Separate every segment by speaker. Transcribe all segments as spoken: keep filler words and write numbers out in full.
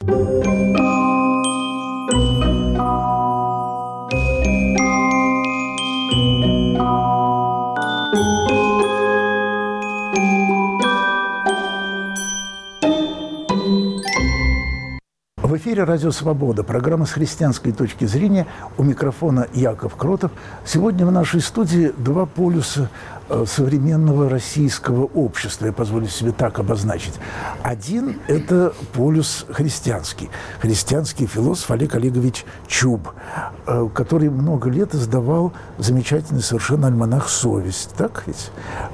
Speaker 1: В эфире «Радио Свобода», программа «С христианской точки зрения». У микрофона Яков Кротов. Сегодня в нашей студии два полюса современного российского общества, я позволю себе так обозначить. Один – это полюс христианский. Христианский философ Олег Олегович Чуб, который много лет издавал замечательный совершенно альманах «Совесть». Так ведь?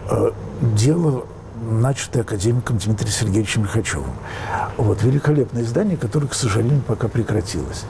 Speaker 1: Дело, начатое академиком Дмитрием Сергеевичем Лихачевым. Вот, великолепное издание, которое, к сожалению, пока прекратилось.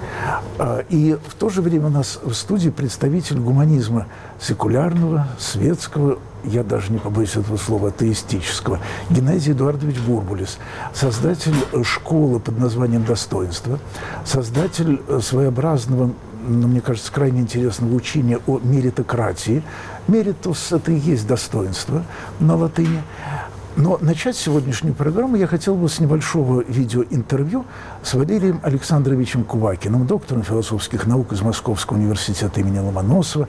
Speaker 1: И в то же время у нас в студии представитель гуманизма секулярного, светского, я даже не побоюсь этого слова, атеистического, Геннадий Эдуардович Бурбулис, создатель школы под названием «Достоинство», создатель своеобразного, но, мне кажется, крайне интересного учения о меритократии. Меритус – это и есть достоинство на латыни. Но начать сегодняшнюю программу я хотел бы с небольшого видеоинтервью с Валерием Александровичем Кувакиным, доктором философских наук из Московского университета имени Ломоносова,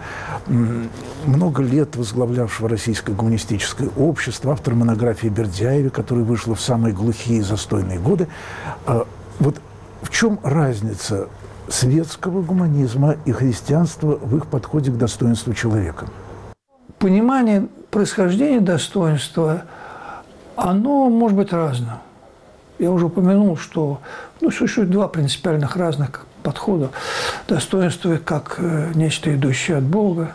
Speaker 1: много лет возглавлявшего Российское гуманистическое общество, автор монографии Бердяеве, которая вышла в самые глухие и застойные годы. Вот в чем разница светского гуманизма и христианства в их подходе к достоинству человека?
Speaker 2: Понимание происхождения достоинства, оно может быть разным. Я уже упомянул, что ну, существует два принципиальных разных подхода. Достоинство как нечто, идущее от Бога,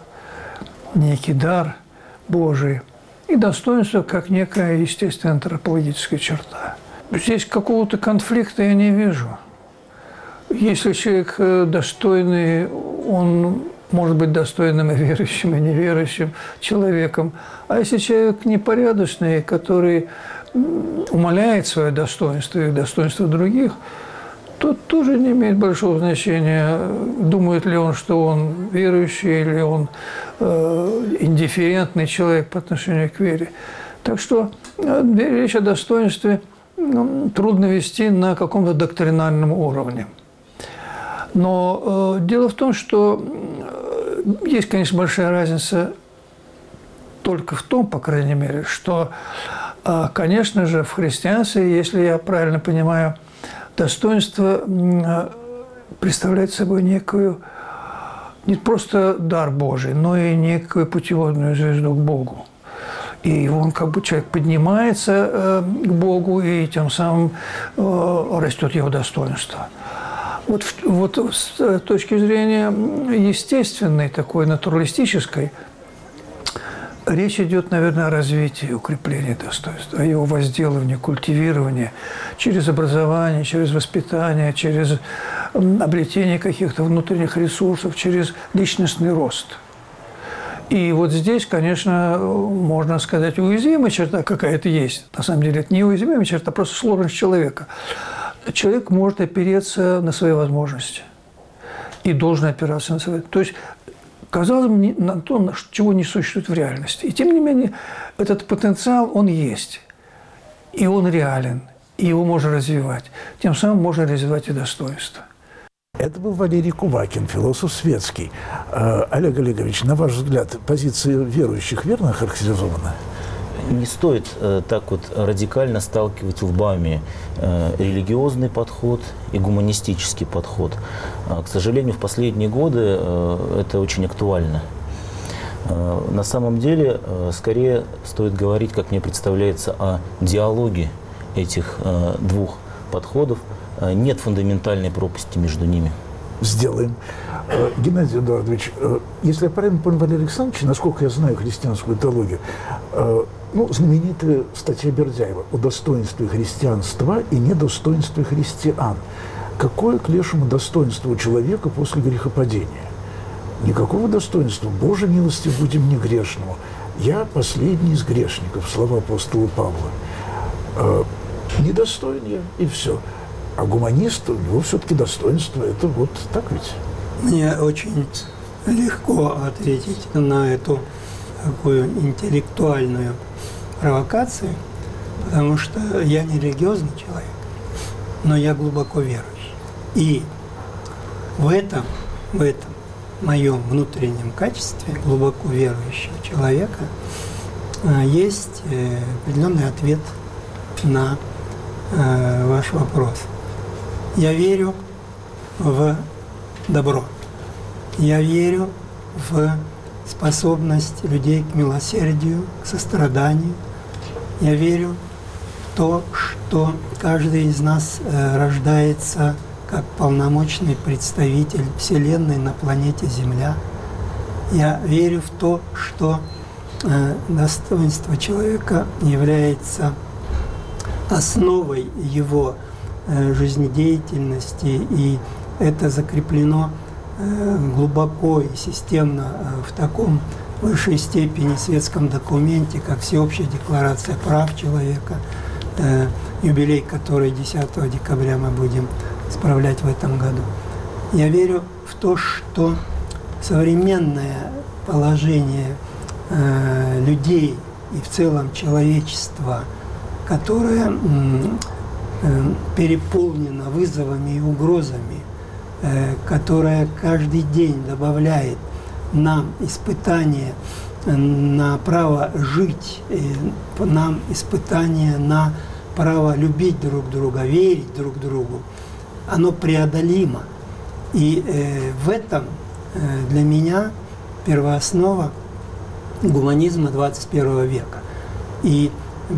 Speaker 2: некий дар Божий, и достоинство как некая естественная антропологическая черта. Здесь какого-то конфликта я не вижу. Если человек достойный, он может быть достойным и верующим, и неверующим человеком. А если человек непорядочный, который умаляет свое достоинство и достоинство других, то тоже не имеет большого значения, думает ли он, что он верующий, или он э, индифферентный человек по отношению к вере. Так что э, речь о достоинстве ну, трудно вести на каком-то доктринальном уровне. Но э, дело в том, что э, есть, конечно, большая разница только в том, по крайней мере, что, э, конечно же, в христианстве, если я правильно понимаю, достоинство э, представляет собой некую, не просто дар Божий, но и некую путеводную звезду к Богу. И он как бы человек поднимается э, к Богу, и тем самым э, растет его достоинство. Вот, вот с точки зрения естественной, такой натуралистической, речь идет, наверное, о развитии, укреплении достоинства, о его возделывании, культивировании через образование, через воспитание, через обретение каких-то внутренних ресурсов, через личностный рост. И вот здесь, конечно, можно сказать, уязвимая черта какая-то есть. На самом деле это не уязвимая черта, а просто сложность человека. Человек может опереться на свои возможности и должен опираться на свои. То есть, казалось бы, на то, чего не существует в реальности. И тем не менее, этот потенциал, он есть. И он реален. И его можно развивать. Тем самым можно развивать и достоинство.
Speaker 1: Это был Валерий Кувакин, философ светский. Олег Олегович, на ваш взгляд, позиция верующих верно характеризована?
Speaker 3: Не стоит э, так вот радикально сталкивать лбами э, религиозный подход и гуманистический подход. Э, к сожалению, в последние годы э, это очень актуально. Э, на самом деле, э, скорее стоит говорить, как мне представляется, о диалоге этих э, двух подходов. Э, нет фундаментальной пропасти между ними.
Speaker 1: Сделаем. Геннадий Эдуардович, если я правильно понял Валерия Александровича, насколько я знаю христианскую теологию, ну, знаменитая статья Бердяева о достоинстве христианства и недостоинстве христиан. Какое к лешему достоинство у человека после грехопадения? Никакого достоинства. Боже милости будем не грешному. Я последний из грешников, слова апостола Павла. Недостоин я, и все. А гуманист, у него все-таки достоинство, это вот так ведь?
Speaker 4: Мне очень легко ответить на эту такую интеллектуальную провокацию, потому что я не религиозный человек. но я глубоко верующий. И в этом, в этом моем внутреннем качестве глубоко верующего человека есть определенный ответ на ваш вопрос. Я верю в добро. Я верю в способность людей к милосердию, к состраданию. Я верю в то, что каждый из нас рождается как полномочный представитель Вселенной на планете Земля. Я верю в то, что э, достоинство человека является основой его э, жизнедеятельности, и это закреплено э, глубоко и системно э, в таком высшей степени светском документе, как Всеобщая декларация прав человека, э, юбилей которой десятого декабря мы будем справлять в этом году. Я верю в то, что современное положение э, людей и в целом человечества, которое э, переполнено вызовами и угрозами, э, которое каждый день добавляет нам испытания на право жить, э, нам испытания на право любить друг друга, верить друг другу, оно преодолимо. И э, в этом э, для меня первооснова гуманизма двадцать первого века. И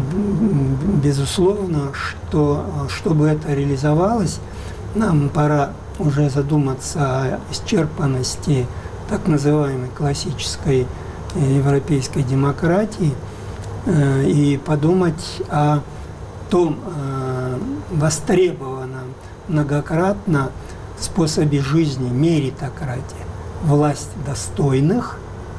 Speaker 4: безусловно, что чтобы это реализовалось, нам пора уже задуматься о исчерпанности так называемой классической европейской демократии э, и подумать о том э, востребованном многократно способе жизни, меритократии, власть достойных,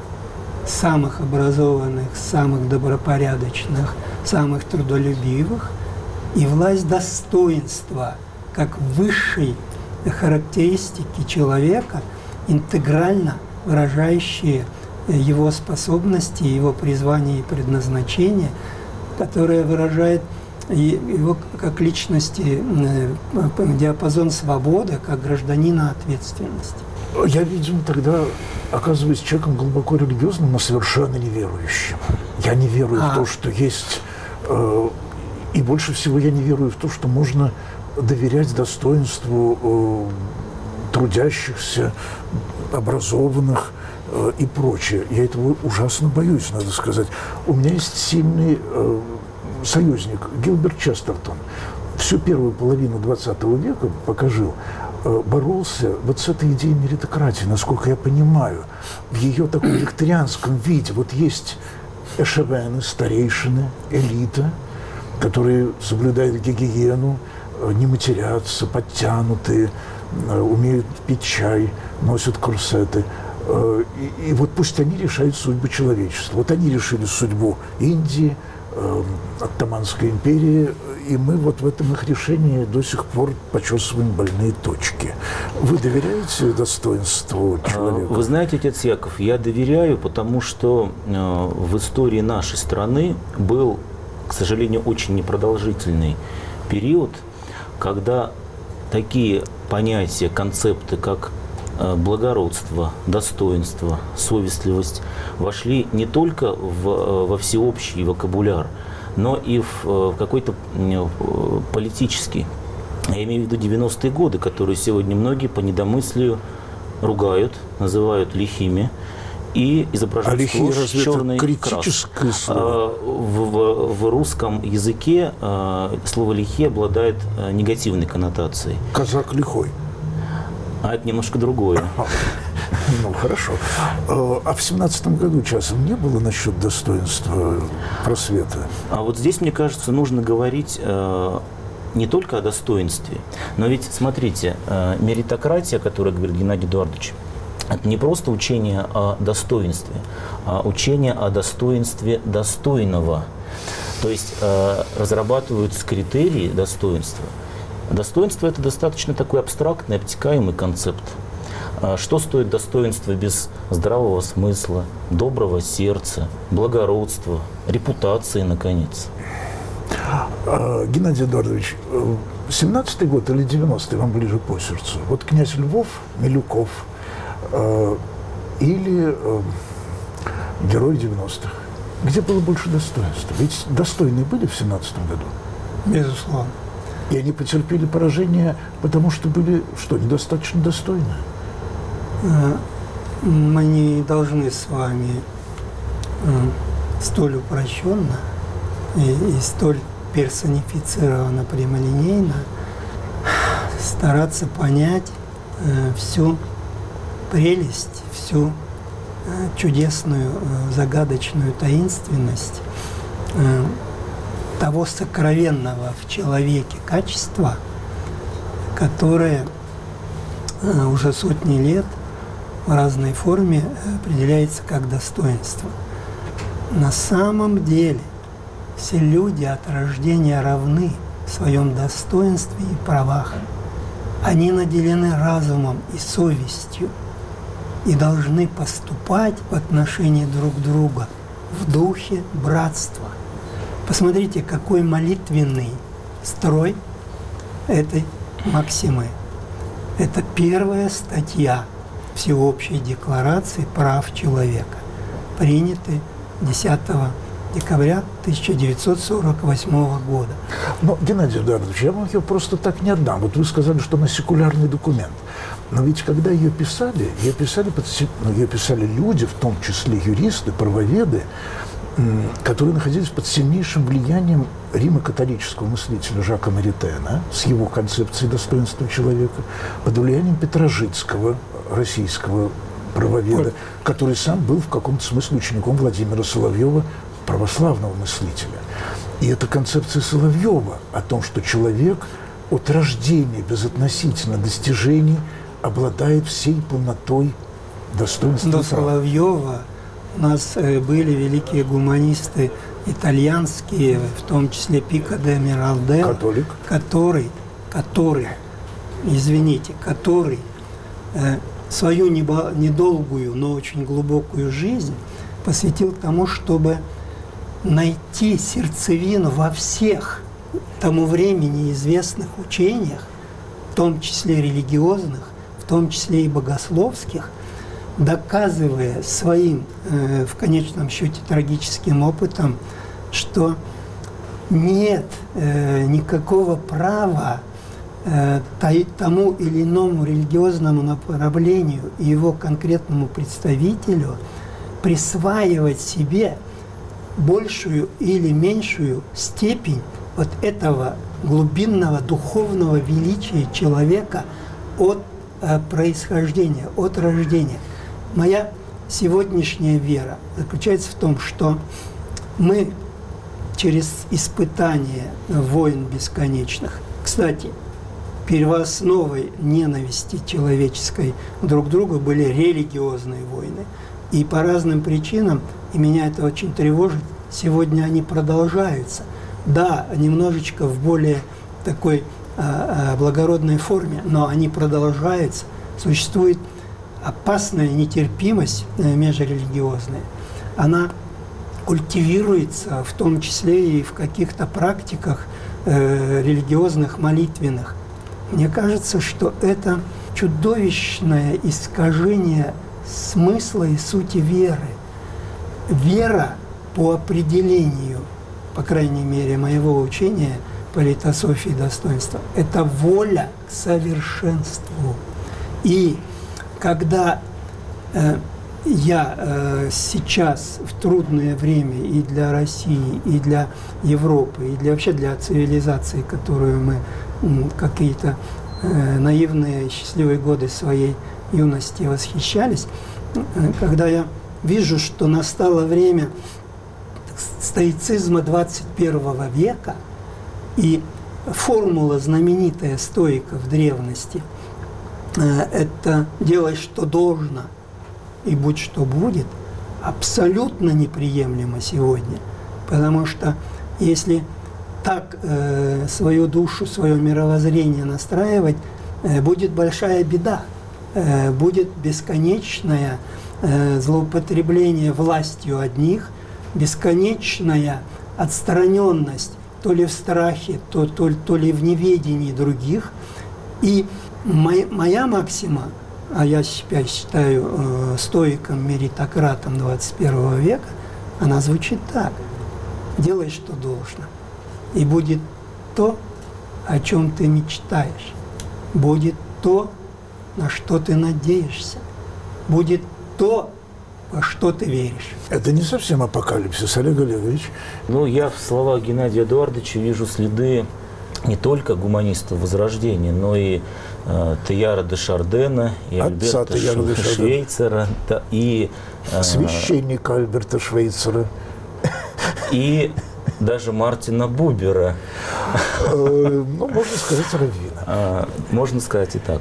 Speaker 4: самых образованных, самых добропорядочных, самых трудолюбивых, и власть достоинства как высшей характеристики человека, интегрально выражающие его способности, его призвание и предназначение, которое выражает его как личности диапазон свободы, как гражданина ответственности.
Speaker 1: Я, видимо, тогда оказываюсь человеком глубоко религиозным, но совершенно неверующим. Я не верую а. в то, что есть... Э, и больше всего я не верую в то, что можно доверять достоинству э, трудящихся, образованных э, и прочее. Я этого ужасно боюсь, надо сказать. У меня есть сильный... Э, союзник Гилберт Честертон всю первую половину двадцатого века, пока жил, боролся вот с этой идеей меритократии, насколько я понимаю, в ее таком викторианском виде. Вот есть эшевены, старейшины, элита, которые соблюдают гигиену, не матерятся, подтянутые, умеют пить чай, носят корсеты. И, и вот пусть они решают судьбу человечества. Вот они решили судьбу Индии, Оттоманской империи, и мы вот в этом их решении до сих пор почесываем больные точки. Вы доверяете достоинству человека?
Speaker 3: Вы знаете, отец Яков, я доверяю, потому что в истории нашей страны был, к сожалению, очень непродолжительный период, когда такие понятия, концепты, как благородство, достоинство, совестливость вошли не только в, во всеобщий вокабуляр, но и в, в какой-то политический. Я имею в виду девяностые годы, которые сегодня многие по недомыслию ругают, называют лихими и изображают
Speaker 1: а
Speaker 3: сплошь с черной краской. В, в, в русском языке слово «лихий» обладает негативной коннотацией.
Speaker 1: Казак лихой.
Speaker 3: А это немножко другое.
Speaker 1: Ну, хорошо. А в семнадцатом году часом не было насчет достоинства просвета?
Speaker 3: А вот здесь, мне кажется, нужно говорить э, не только о достоинстве, но ведь, смотрите, э, меритократия, о которой говорит Геннадий Эдуардович, это не просто учение о достоинстве, а учение о достоинстве достойного. То есть э, разрабатываются критерии достоинства. Достоинство – это достаточно такой абстрактный, обтекаемый концепт. Что стоит достоинство без здравого смысла, доброго сердца, благородства, репутации, наконец?
Speaker 1: Геннадий Эдуардович, семнадцатый год или девяностый вам ближе по сердцу? Вот князь Львов, Милюков э, или э, герой девяностых? Где было больше достоинства? Ведь достойные были в семнадцатом году?
Speaker 4: Безусловно.
Speaker 1: И они потерпели поражение, потому что были, что, недостаточно достойны?
Speaker 4: Мы не должны с вами столь упрощенно и, и столь персонифицированно, прямолинейно стараться понять всю прелесть, всю чудесную, загадочную таинственность того сокровенного в человеке качества, которое уже сотни лет в разной форме определяется как достоинство. На самом деле все люди от рождения равны в своем достоинстве и правах. Они наделены разумом и совестью и должны поступать в отношении друг друга в духе братства. Посмотрите, какой молитвенный строй этой максимы. Это первая статья Всеобщей декларации прав человека, принятой десятого декабря тысяча девятьсот сорок восьмого года.
Speaker 1: Но, Геннадий Эдуардович, я вам ее просто так не отдам. Вот вы сказали, что она секулярный документ. Но ведь когда ее писали, ее писали, под, ну, ее писали люди, в том числе юристы, правоведы, которые находились под сильнейшим влиянием римо-католического мыслителя Жака Маритена с его концепцией достоинства человека, под влиянием Петрожицкого, российского правоведа, Ой. который сам был в каком-то смысле учеником Владимира Соловьева, православного мыслителя. И эта концепция Соловьева о том, что человек от рождения безотносительно достижений обладает всей полнотой достоинства.
Speaker 4: До Соловьева у нас были великие гуманисты итальянские, в том числе Пико де Миралделло,
Speaker 1: Католик.
Speaker 4: который, который, извините, который э, свою небо, недолгую, но очень глубокую жизнь посвятил тому, чтобы найти сердцевину во всех тому времени известных учениях, в том числе религиозных, в том числе и богословских, доказывая своим, э, в конечном счете, трагическим опытом, что нет э, никакого права э, тому или иному религиозному направлению и его конкретному представителю присваивать себе большую или меньшую степень вот этого глубинного духовного величия человека от э, происхождения, от рождения. Моя сегодняшняя вера заключается в том, что мы через испытания войн бесконечных, кстати, первоосновой ненависти человеческой друг к другу были религиозные войны. И по разным причинам, и меня это очень тревожит, сегодня они продолжаются. Да, немножечко в более такой а, а, благородной форме, но они продолжаются. Существует опасная нетерпимость межрелигиозная. Она культивируется в том числе и в каких-то практиках э, религиозных, молитвенных. Мне кажется, что это чудовищное искажение смысла и сути веры. Вера по определению, по крайней мере, моего учения политософии достоинства, это воля к совершенству. И когда э, я э, сейчас в трудное время и для России, и для Европы, и для, вообще для цивилизации, которую мы м, какие-то э, наивные счастливые годы своей юности восхищались, э, когда я вижу, что настало время стоицизма двадцать первого века, и формула знаменитая стоиков в древности – это «делай, что должно, и будь, что будет», абсолютно неприемлемо сегодня. Потому что если так э, свою душу, свое мировоззрение настраивать, э, будет большая беда. Э, будет бесконечное э, злоупотребление властью одних, бесконечная отстраненность то ли в страхе, то, то, то ли в неведении других. И моя, моя максима, а я себя считаю э, стоиком, меритократом двадцать первого века, она звучит так. Делай, что должно, и будет то, о чем ты мечтаешь. Будет то, на что ты надеешься. Будет то, во что ты веришь.
Speaker 1: Это не совсем апокалипсис, Олег Олегович.
Speaker 3: Ну, я в словах Геннадия Эдуардовича вижу следы не только гуманистов Возрождения, но и э, Тейяра де Шардена, и
Speaker 1: Отца
Speaker 3: Альберта
Speaker 1: Тейяра де Шардена.
Speaker 3: Швейцера, да, и э,
Speaker 1: Священника Альберта Швейцера.
Speaker 3: И даже Мартина Бубера.
Speaker 1: Ну, можно сказать, раввина.
Speaker 3: Можно сказать и так.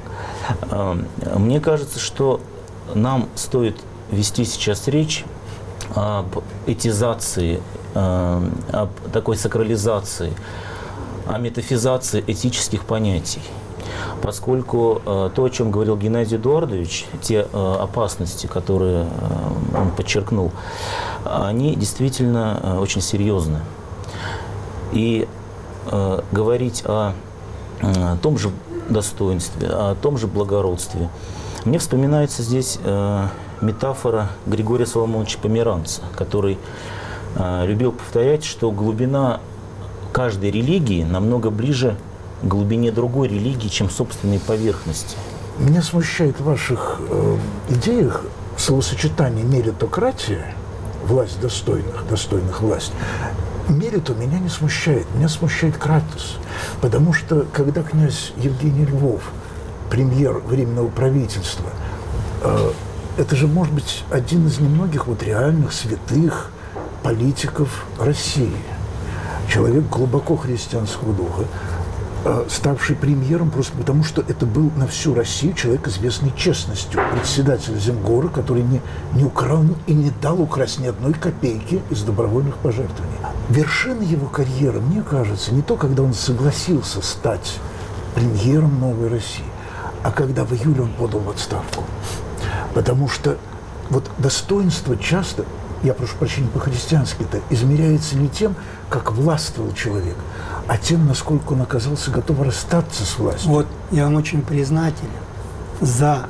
Speaker 3: Мне кажется, что нам стоит вести сейчас речь об этизации, об такой сакрализации, о метафизации этических понятий. Поскольку то, о чем говорил Геннадий Эдуардович, те опасности, которые он подчеркнул, они действительно очень серьезны. И э, говорить о, о том же достоинстве, о том же благородстве. Мне вспоминается здесь э, метафора Григория Соломоновича Померанца, который э, любил повторять, что глубина каждой религии намного ближе к глубине другой религии, чем собственной поверхности.
Speaker 1: Меня смущает в ваших э, идеях словосочетание меритократия, власть достойных, достойных власть. Мериту меня не смущает, меня смущает кратос. Потому что, когда князь Евгений Львов, премьер Временного правительства, э, это же, может быть, один из немногих вот реальных святых политиков России. Человек глубоко христианского духа, э, ставший премьером просто потому, что это был на всю Россию человек, известный честностью, председатель Земгора, который не, не украл и не дал украсть ни одной копейки из добровольных пожертвований. Вершина его карьеры, мне кажется, не то, когда он согласился стать премьером Новой России, а когда в июле он подал в отставку. Потому что вот достоинство часто, я прошу прощения по-христиански-то, измеряется не тем, как властвовал человек, а тем, насколько он оказался готов расстаться с властью.
Speaker 4: Вот я вам очень признателен за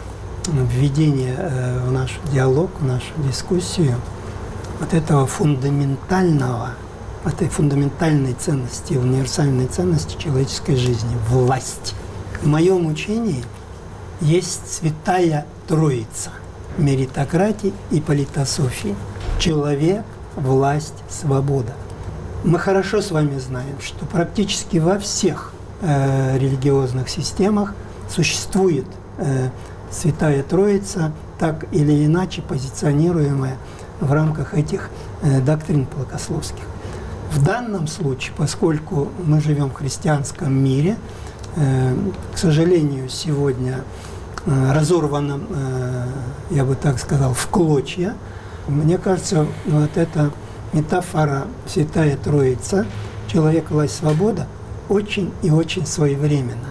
Speaker 4: введение в наш диалог, в нашу дискуссию вот этого фундаментального, этой фундаментальной ценности, универсальной ценности человеческой жизни – власть. В моем учении есть святая троица – меритократии и политософии. Человек, власть, свобода. Мы хорошо с вами знаем, что практически во всех э, религиозных системах существует э, святая троица, так или иначе позиционируемая в рамках этих э, доктрин богословских. В данном случае, поскольку мы живем в христианском мире, э, к сожалению, сегодня э, разорванном, э, я бы так сказал, в клочья, мне кажется, вот эта метафора «Святая Троица», «Человек, власть, свобода» очень и очень своевременно.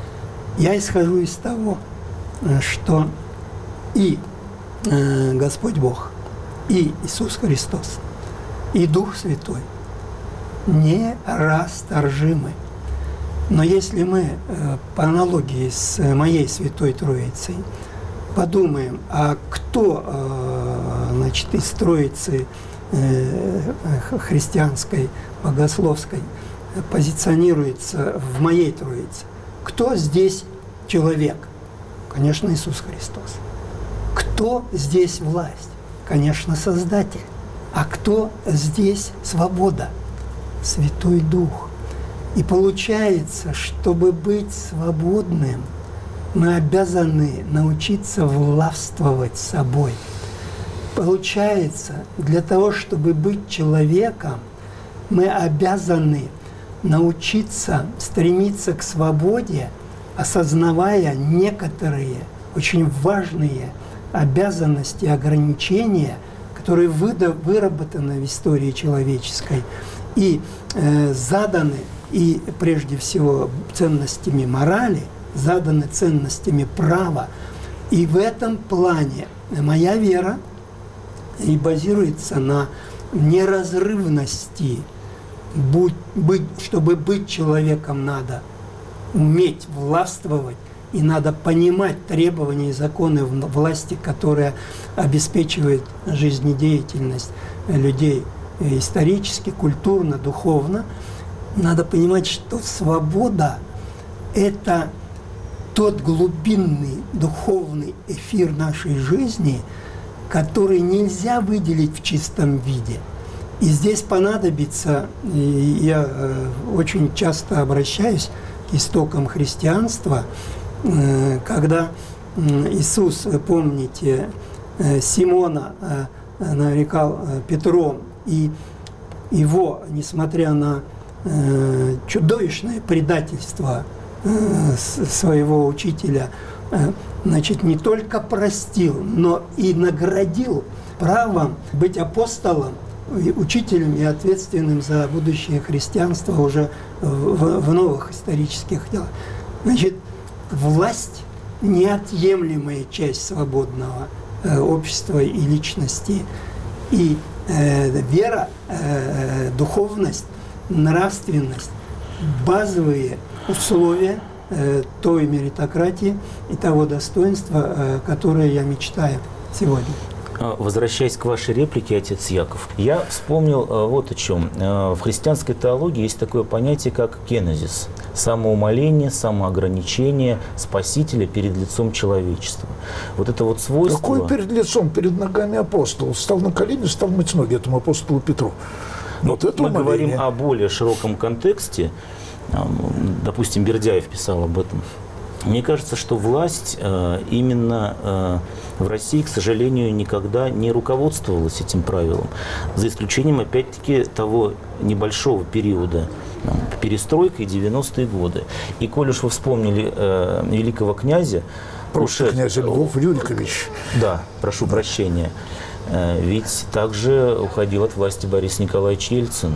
Speaker 4: Я исхожу из того, что и э, Господь Бог, и Иисус Христос, и Дух Святой нерасторжимы. Но если мы э, по аналогии с моей Святой Троицей подумаем, а кто э, значит, из Троицы э, христианской, богословской позиционируется в моей Троице, кто здесь человек? Конечно, Иисус Христос. Кто здесь власть? Конечно, Создатель. А кто здесь свобода? Святой Дух. И получается, чтобы быть свободным, мы обязаны научиться властвовать собой. Получается, для того, чтобы быть человеком, мы обязаны научиться стремиться к свободе, осознавая некоторые очень важные обязанности, ограничения, которые выработаны в истории человеческой и э, заданы, и прежде всего ценностями морали, заданы ценностями права. И в этом плане моя вера и базируется на неразрывности будь, быть, чтобы быть человеком, надо уметь властвовать, и надо понимать требования и законы власти, которые обеспечивают жизнедеятельность людей исторически, культурно, духовно. Надо понимать, что свобода – это тот глубинный духовный эфир нашей жизни, который нельзя выделить в чистом виде. И здесь понадобится, и я очень часто обращаюсь к истокам христианства, когда Иисус, вы помните, Симона нарекал Петром, и его, несмотря на чудовищное предательство своего учителя, значит, не только простил, но и наградил правом быть апостолом, учителем и ответственным за будущее христианства уже в, в новых исторических делах. Значит, власть – неотъемлемая часть свободного э, общества и личности. И э, вера, э, духовность, нравственность – базовые условия э, той меритократии и того достоинства, э, которое я мечтаю сегодня.
Speaker 3: Возвращаясь к вашей реплике, отец Яков, я вспомнил вот о чем. В христианской теологии есть такое понятие, как кенезис – самоумоление, самоограничение Спасителя перед лицом человечества. Вот это вот свойство…
Speaker 1: Какое перед лицом? Перед ногами апостола. Встал на колени, стал мыть ноги этому апостолу Петру. Вот это
Speaker 3: мы
Speaker 1: умоление.
Speaker 3: Говорим о более широком контексте. Допустим, Бердяев писал об этом. Мне кажется, что власть э, именно э, в России, к сожалению, никогда не руководствовалась этим правилом. За исключением, опять-таки, того небольшого периода, там, перестройка и девяностые годы. И коль уж вы вспомнили э, великого князя…
Speaker 1: Просто ушед... князь Львов Рюрикович.
Speaker 3: Да, прошу прощения. Э, ведь также уходил от власти Борис Николаевич Ельцин.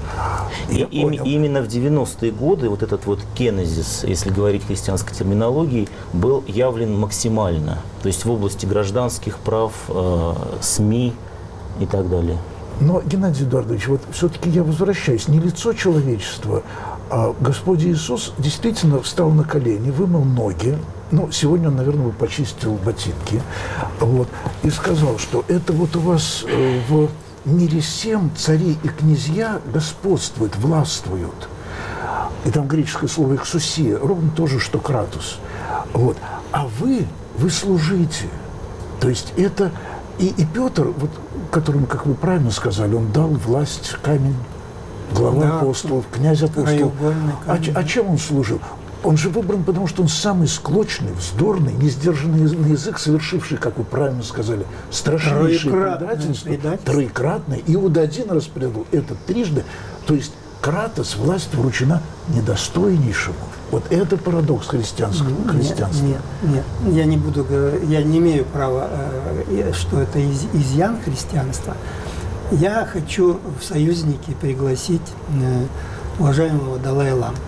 Speaker 3: И им, именно в девяностые годы вот этот вот кенезис, если говорить христианской терминологией, был явлен максимально. То есть в области гражданских прав, э, СМИ и так далее.
Speaker 1: Но, Геннадий Эдуардович, вот все-таки я возвращаюсь. Не лицо человечества, а Господь Иисус действительно встал на колени, вымыл ноги. Ну, сегодня он, наверное, почистил ботинки. Вот, и сказал, что это вот у вас э, в... В мире сем цари и князья господствуют, властвуют. И там греческое слово «эксусия», ровно то же, что «кратус». Вот. А вы, вы служите. То есть это… И, и Петр, вот, которому, как вы правильно сказали, он дал власть, камень, глава да, апостолов, князь апостолов. А, а чем он служил? Он же выбран, потому что он самый склочный, вздорный, несдержанный на язык, совершивший, как вы правильно сказали, страшнейшее предательство, предательство. Троекратное. Иуда один раз предал, этот трижды. То есть кратос, власть вручена недостойнейшему. Вот это парадокс христианского
Speaker 4: нет,
Speaker 1: христианства.
Speaker 4: Нет, нет, я не буду говорить, я не имею права, что это изъян христианства. Я хочу в союзники пригласить уважаемого Далай-ламу.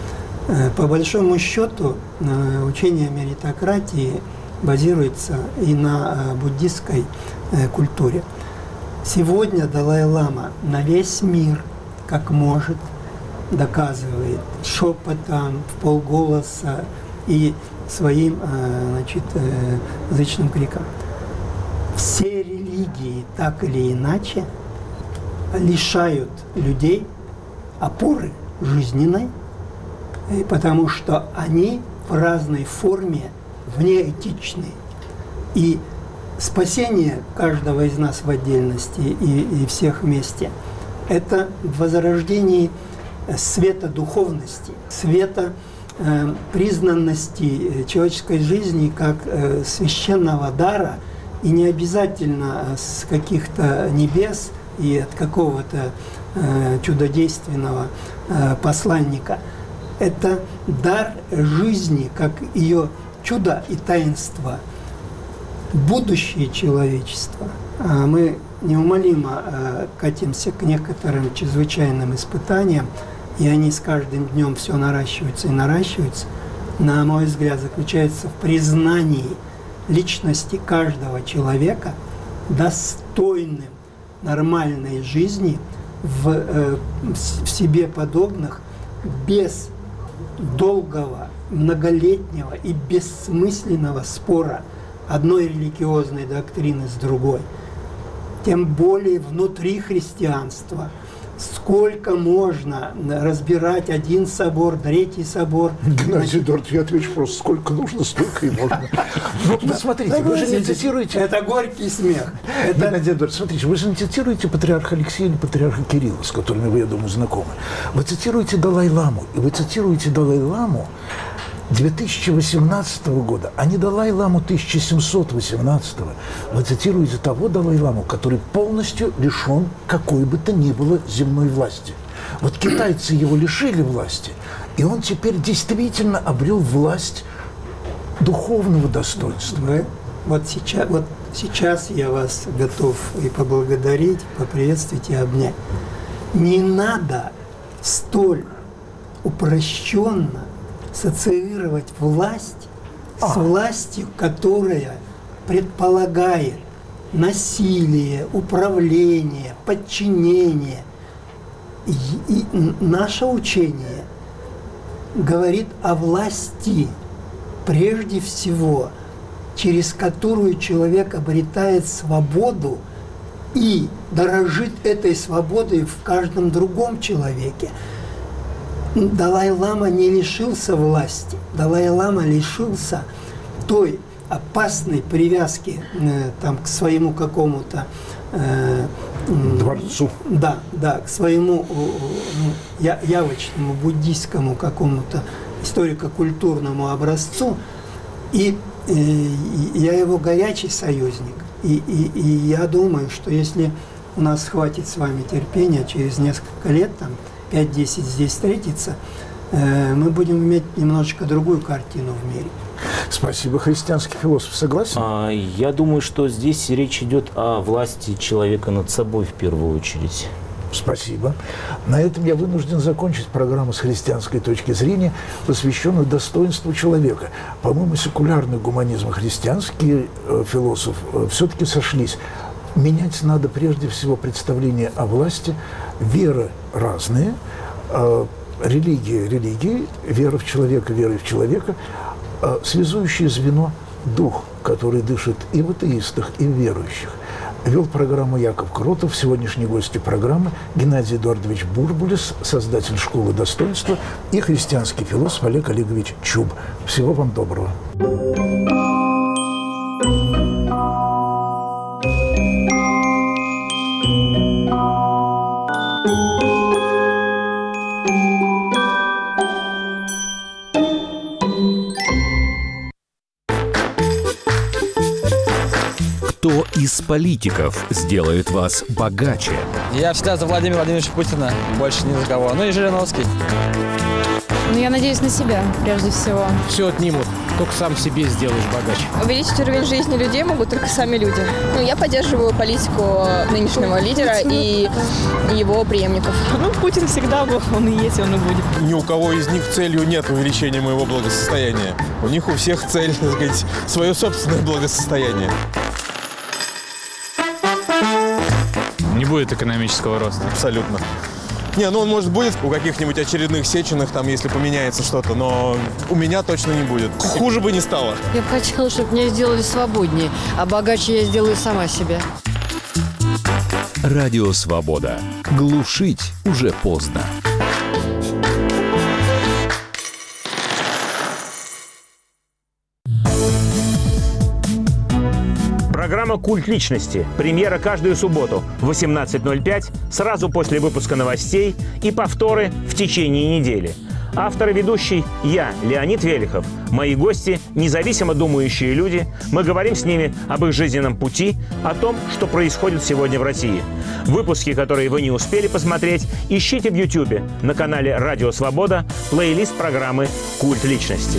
Speaker 4: По большому счету, учение меритократии базируется и на буддистской культуре. Сегодня Далай-лама на весь мир, как может, доказывает шепотом, в полголоса и своим, значит, язычным криком. Все религии, так или иначе, лишают людей опоры жизненной, потому что они в разной форме внеэтичны. И спасение каждого из нас в отдельности и, и всех вместе – это в возрождении света духовности, света э, признанности человеческой жизни как э, священного дара, и не обязательно с каких-то небес и от какого-то э, чудодейственного э, посланника. Это дар жизни, как ее чудо и таинство, будущее человечества. Мы неумолимо катимся к некоторым чрезвычайным испытаниям, и они с каждым днем все наращиваются и наращиваются. На мой взгляд, заключается в признании личности каждого человека достойным нормальной жизни в, э, в себе подобных без долгого, многолетнего и бессмысленного спора одной религиозной доктрины с другой. Тем более внутри христианства. Сколько можно разбирать один собор, третий собор.
Speaker 1: Геннадий Эдуардович, я отвечу просто, сколько нужно, столько и можно. Ну, посмотрите, вы же не цитируете...
Speaker 4: Это горький смех.
Speaker 1: Геннадий Эдуардович, смотрите, вы же не цитируете патриарха Алексея или патриарха Кирилла, с которыми вы, я думаю, знакомы. Вы цитируете Далай-ламу, и вы цитируете Далай-ламу две тысячи восемнадцатого года, а не Далай-ламу тысяча семьсот восемнадцатого. Вы цитируете того Далай-ламу, который полностью лишен какой бы то ни было земной власти. Вот китайцы его лишили власти, и он теперь действительно обрел власть духовного достоинства.
Speaker 4: Вы, вот, сейчас, вот сейчас я вас готов и поблагодарить, поприветствовать и обнять. Не надо столь упрощенно ассоциировать власть а. с властью, которая предполагает насилие, управление, подчинение. И, и наше учение говорит о власти, прежде всего, через которую человек обретает свободу и дорожит этой свободой в каждом другом человеке. Далай-лама не лишился власти. Далай-лама лишился той опасной привязки э, там, к своему какому-то э,
Speaker 1: дворцу.
Speaker 4: Да, да, к своему ну, я, явочному буддийскому какому-то историко-культурному образцу. И, э, и я его горячий союзник. И, и, и я думаю, что если у нас хватит с вами терпения, через несколько лет, там, пять-десять здесь встретиться, э, мы будем иметь немножечко другую картину в мире.
Speaker 1: Спасибо. Христианский философ согласен?
Speaker 3: А, я думаю, что здесь речь идет о власти человека над собой в первую очередь.
Speaker 1: Спасибо. На этом я вынужден закончить программу с христианской точки зрения, посвященную достоинству человека. По-моему, секулярный гуманизм и христианский э, философ э, все-таки сошлись. Менять надо прежде всего представление о власти. Веры разные, э, религия религии, вера в человека, вера в человека, э, связующее звено – дух, который дышит и в атеистах, и в верующих. Вел программу Яков Кротов. Сегодняшние гости программы Геннадий Эдуардович Бурбулис, создатель школы достоинства, и христианский философ Олег Олегович Чуб. Всего вам доброго.
Speaker 5: Кто из политиков сделает вас богаче?
Speaker 6: Я всегда за Владимира Владимировича Путина, больше ни за кого. Ну и Жириновский.
Speaker 7: Ну, я надеюсь на себя, прежде всего.
Speaker 8: Все отнимут, только сам себе сделаешь богаче.
Speaker 9: Увеличить уровень жизни людей могут только сами люди. Ну, я поддерживаю политику нынешнего лидера и его преемников.
Speaker 10: Ну, Путин всегда был, он и есть, он и будет.
Speaker 11: Ни у кого из них целью нет увеличения моего благосостояния. У них у всех цель, так сказать, свое собственное благосостояние.
Speaker 12: Не будет экономического роста.
Speaker 11: Абсолютно. Не, ну он, может, будет у каких-нибудь очередных Сеченых, там, если поменяется что-то, но у меня точно не будет. Хуже бы не стало.
Speaker 13: Я бы хотела, чтобы меня сделали свободнее, а богаче я сделаю сама себя.
Speaker 5: Радио «Свобода». Глушить уже поздно.
Speaker 14: Программа «Культ личности». Премьера каждую субботу в восемнадцать ноль пять, сразу после выпуска новостей и повторы в течение недели. Автор и ведущий – я, Леонид Велихов. Мои гости – независимо думающие люди. Мы говорим с ними об их жизненном пути, о том, что происходит сегодня в России. Выпуски, которые вы не успели посмотреть, ищите в Ютьюбе на канале «Радио Свобода» плейлист программы «Культ личности».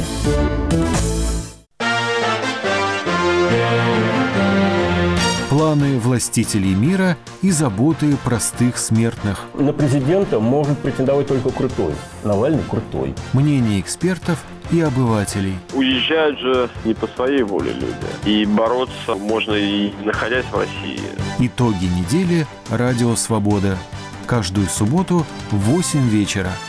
Speaker 5: Планы властителей мира и заботы простых смертных.
Speaker 15: На президента может претендовать только крутой. Навальный крутой.
Speaker 5: Мнение экспертов и обывателей.
Speaker 16: Уезжают же не по своей воле люди. И бороться можно и находясь в России.
Speaker 5: Итоги недели. Радио «Свобода».
Speaker 17: каждую субботу в восемь вечера.